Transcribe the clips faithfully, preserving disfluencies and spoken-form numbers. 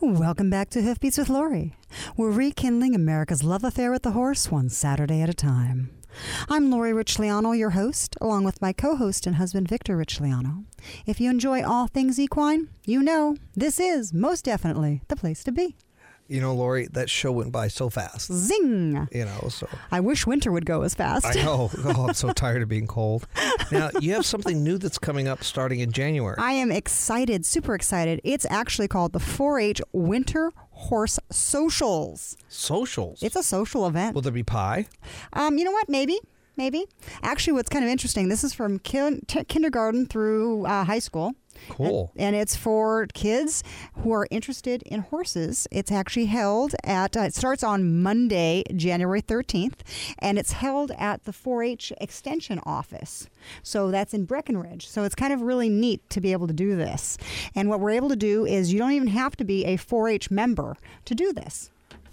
Welcome back to Hoofbeats with Lori. We're rekindling America's love affair with the horse one Saturday at a time. I'm Lori Richliano, your host, along with my co-host and husband, Victor Richliano. If you enjoy all things equine, you know this is most definitely the place to be. You know, Lori, that show went by so fast. Zing! You know, so. I wish winter would go as fast. I know. Oh, I'm so tired of being cold. Now, you have something new that's coming up starting in January. I am excited, super excited. It's actually called the four H Winter Horse Socials. Socials? It's a social event. Will there be pie? Um, you know what? Maybe. Maybe. Actually, what's kind of interesting, this is from kin- t- kindergarten through uh, high school. Cool. And, and it's for kids who are interested in horses. It's actually held at, uh, it starts on Monday, January thirteenth, and it's held at the four H Extension Office. So that's in Breckenridge. So it's kind of really neat to be able to do this. And what we're able to do is you don't even have to be a four H member to do this.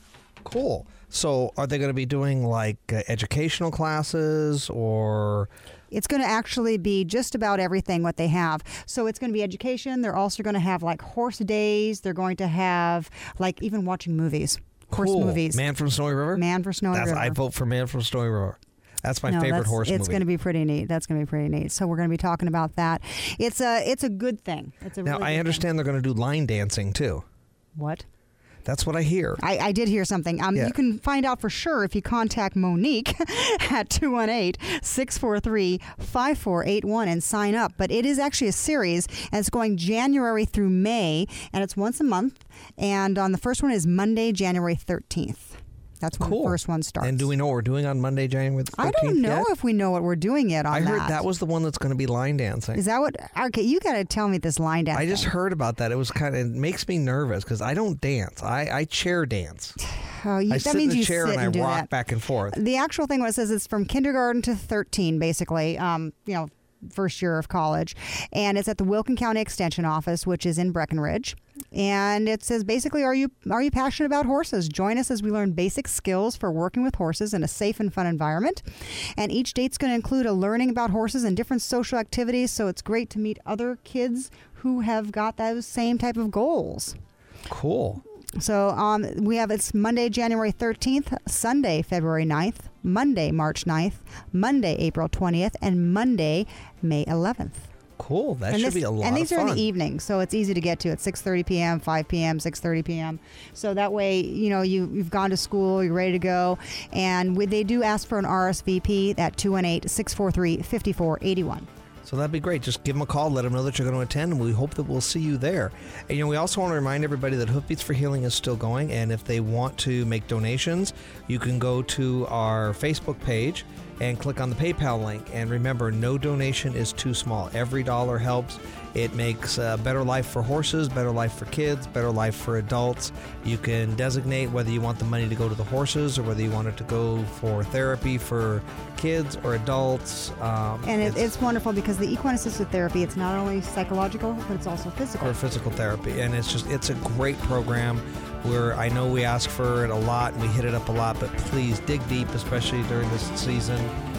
Cool. So are they going to be doing like uh, educational classes or... It's going to actually be just about everything what they have. So it's going to be education. They're also going to have like horse days. They're going to have like even watching movies, horse cool. movies. Man from Snowy River? Man from Snowy That's, River. I vote for Man from Snowy River. That's my no, favorite that's, horse it's movie. It's going to be pretty neat. That's going to be pretty neat. So we're going to be talking about that. It's a it's a good thing. It's a now, really I good understand thing. they're going to do line dancing too. What? That's what I hear. I, I did hear something. Um, yeah. You can find out for sure if you contact Monique at two one eight, six four three, five four eight one and sign up. But it is actually a series, and it's going January through May, and it's once a month. And on the first one is Monday, January thirteenth. That's when cool. the first one starts. And do we know what we're doing on Monday, January the thirteenth I don't know yet? if we know what we're doing yet on I that. heard that was the one that's going to be line dancing. Is that what? Okay, you got to tell me this line dancing. I just heard about that. It was kind of, it makes me nervous because I don't dance. I, I chair dance. Oh, you, I that sit means in the you chair sit and I and do rock that. back and forth. The actual thing, what it says, is from kindergarten to thirteen, basically. Um, you know, first year of college, and it's at the Wilkin County Extension Office, which is in Breckenridge. And it says basically, are you are you passionate about horses? Join us as we learn basic skills for working with horses in a safe and fun environment. And each date's going to include a learning about horses and different social activities. So it's great to meet other kids who have got those same type of goals. Cool. So um, we have, it's Monday, January thirteenth, Sunday, February ninth, Monday, March ninth, Monday, April twentieth, and Monday, May eleventh. Cool. That and should this, be a lot And these of are fun. in the evening, so it's easy to get to at six thirty p.m., five p.m., six thirty p.m. So that way, you know, you, you've gone to school, you're ready to go. And we, they do ask for an R S V P at two one eight, six four three, five four eight one. So that'd be great. Just give them a call, let them know that you're going to attend, and we hope that we'll see you there. And you know, we also want to remind everybody that Hoofbeats for Healing is still going, and if they want to make donations, you can go to our Facebook page and click on the PayPal link. And remember, no donation is too small. Every dollar helps. It makes a better life for horses, better life for kids, better life for adults. You can designate whether you want the money to go to the horses or whether you want it to go for therapy for kids or adults. Um, And it, it's, it's wonderful because the equine assisted therapy, it's not only psychological, but it's also physical. Or physical therapy. And it's just, it's a great program where I know we ask for it a lot and we hit it up a lot, but please dig deep, especially during this season.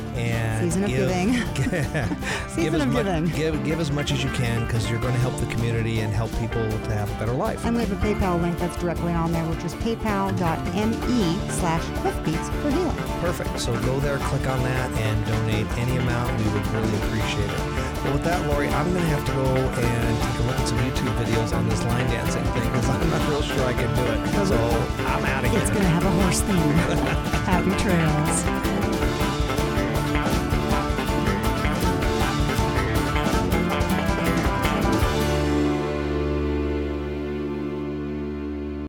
And Season of give, giving. give Season as of much, giving. Give, give as much as you can because you're going to help the community and help people to have a better life. And we have a PayPal link that's directly on there, which is paypal.me slash hoofbeats for healing. Perfect. So go there, click on that, and donate any amount. We would really appreciate it. Well, with that, Lori, I'm going to have to go and take a look at some YouTube videos on this line dancing thing because I'm not real sure I can do it. So I'm out of here. It's going to have a horse theme. Happy trails.